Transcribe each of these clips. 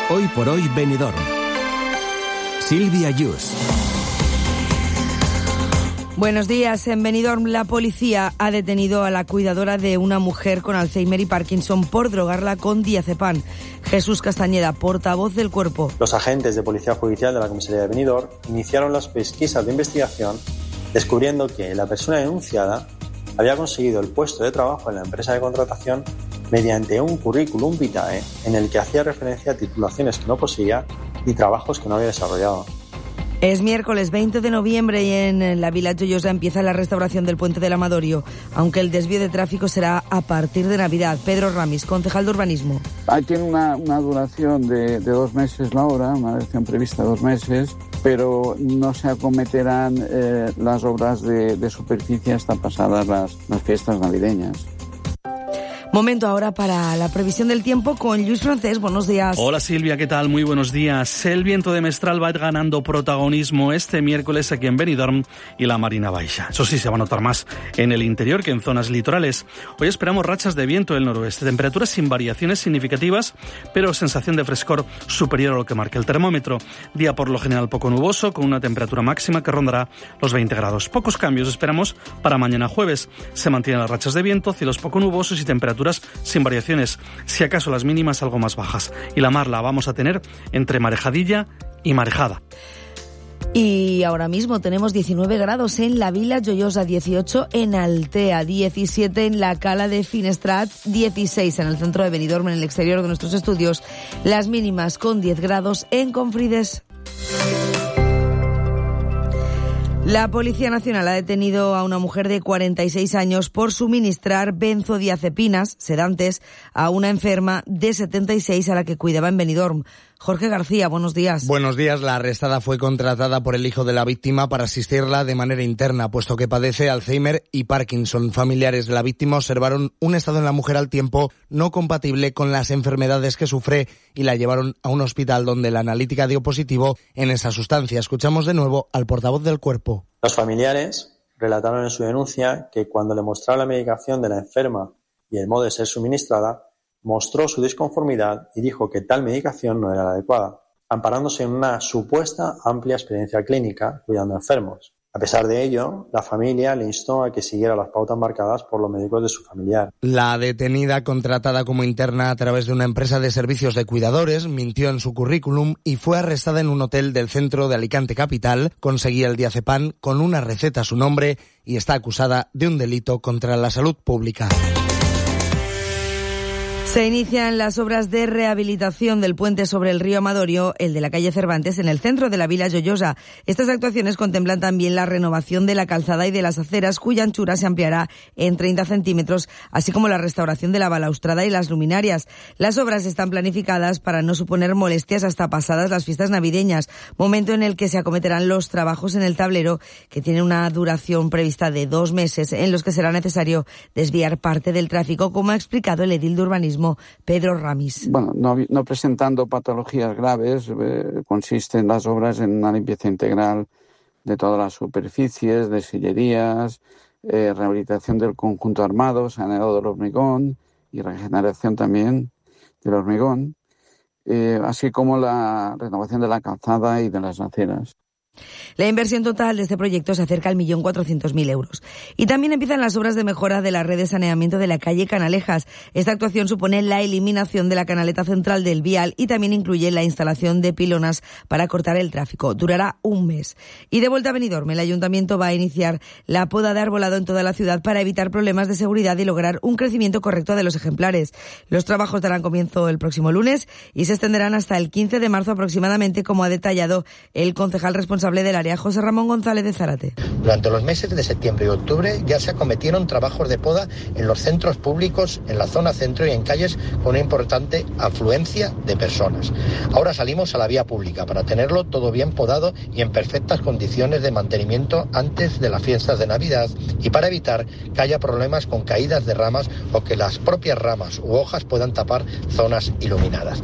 Hoy por hoy Benidorm. Silvia Yus. Buenos días. En Benidorm, la policía ha detenido a la cuidadora de una mujer con Alzheimer y Parkinson por drogarla con diazepam. Jesús Castañeda, portavoz del Cuerpo. Los agentes de Policía Judicial de la Comisaría de Benidorm iniciaron las pesquisas de investigación descubriendo que la persona denunciada había conseguido el puesto de trabajo en la empresa de contratación mediante un currículum vitae en el que hacía referencia a titulaciones que no poseía y trabajos que no había desarrollado. Es miércoles 20 de noviembre y en la Vila Joiosa empieza la restauración del puente del Amadorio, aunque el desvío de tráfico será a partir de Navidad. Pedro Ramis, concejal de Urbanismo. Tiene una duración de 2 meses la obra, una duración prevista de 2 meses, pero no se acometerán las obras de superficie hasta pasadas las fiestas navideñas. Momento ahora para la previsión del tiempo con Luis Francés. Buenos días. Hola Silvia, ¿qué tal? Muy buenos días. El viento de mestral va ganando protagonismo este miércoles aquí en Benidorm y la Marina Baixa. Eso sí, se va a notar más en el interior que en zonas litorales. Hoy esperamos rachas de viento del noroeste, temperaturas sin variaciones significativas, pero sensación de frescor superior a lo que marca el termómetro. Día por lo general poco nuboso, con una temperatura máxima que rondará los 20 grados. Pocos cambios esperamos para mañana jueves. Se mantienen las rachas de viento, cielos poco nubosos y temperaturas sin variaciones, si acaso las mínimas algo más bajas. Y la mar la vamos a tener entre marejadilla y marejada. Y ahora mismo tenemos 19 grados en la Vila Joiosa, 18 en Altea, 17 en la Cala de Finestrat, 16 en el centro de Benidorm, en el exterior de nuestros estudios. Las mínimas con 10 grados en Confrides. La Policía Nacional ha detenido a una mujer de 46 años por suministrar benzodiazepinas, sedantes, a una enferma de 76 a la que cuidaba en Benidorm. Jorge García, buenos días. Buenos días. La arrestada fue contratada por el hijo de la víctima para asistirla de manera interna, puesto que padece Alzheimer y Parkinson. Familiares de la víctima observaron un estado en la mujer al tiempo no compatible con las enfermedades que sufre y la llevaron a un hospital donde la analítica dio positivo en esa sustancia. Escuchamos de nuevo al portavoz del Cuerpo. Los familiares relataron en su denuncia que cuando le mostraron la medicación de la enferma y el modo de ser suministrada, mostró su disconformidad y dijo que tal medicación no era la adecuada, amparándose en una supuesta amplia experiencia clínica cuidando enfermos. A pesar de ello, la familia le instó a que siguiera las pautas marcadas por los médicos de su familiar. La detenida, contratada como interna a través de una empresa de servicios de cuidadores, mintió en su currículum y fue arrestada en un hotel del centro de Alicante capital. Conseguía el diazepam con una receta a su nombre y está acusada de un delito contra la salud pública. Se inician las obras de rehabilitación del puente sobre el río Amadorio, el de la calle Cervantes, en el centro de la Vila Joiosa. Estas actuaciones contemplan también la renovación de la calzada y de las aceras, cuya anchura se ampliará en 30 centímetros, así como la restauración de la balaustrada y las luminarias. Las obras están planificadas para no suponer molestias hasta pasadas las fiestas navideñas, momento en el que se acometerán los trabajos en el tablero, que tiene una duración prevista de 2 meses, en los que será necesario desviar parte del tráfico, como ha explicado el edil de Urbanismo, Pedro Ramis. Bueno, no presentando patologías graves, consisten las obras en una limpieza integral de todas las superficies, de sillerías, rehabilitación del conjunto armado, saneado del hormigón y regeneración también del hormigón, así como la renovación de la calzada y de las aceras. La inversión total de este proyecto se acerca al 1.400.000 euros. Y también empiezan las obras de mejora de la red de saneamiento de la calle Canalejas. Esta actuación supone la eliminación de la canaleta central del vial y también incluye la instalación de pilonas para cortar el tráfico. Durará 1 mes. Y de vuelta a Benidorm, el ayuntamiento va a iniciar la poda de arbolado en toda la ciudad para evitar problemas de seguridad y lograr un crecimiento correcto de los ejemplares. Los trabajos darán comienzo el próximo lunes y se extenderán hasta el 15 de marzo aproximadamente, como ha detallado el concejal responsable del área, José Ramón González de Zárate. Durante los meses de septiembre y octubre ya se acometieron trabajos de poda en los centros públicos, en la zona centro y en calles con una importante afluencia de personas. Ahora salimos a la vía pública para tenerlo todo bien podado y en perfectas condiciones de mantenimiento antes de las fiestas de Navidad y para evitar que haya problemas con caídas de ramas o que las propias ramas u hojas puedan tapar zonas iluminadas.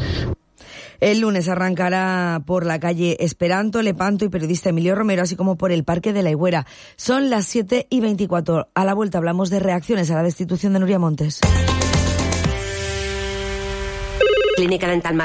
El lunes arrancará por la calle Esperanto, Lepanto y periodista Emilio Romero, así como por el Parque de la Higuera. Son las 7:24. A la vuelta hablamos de reacciones a la destitución de Nuria Montes. Clínica Dental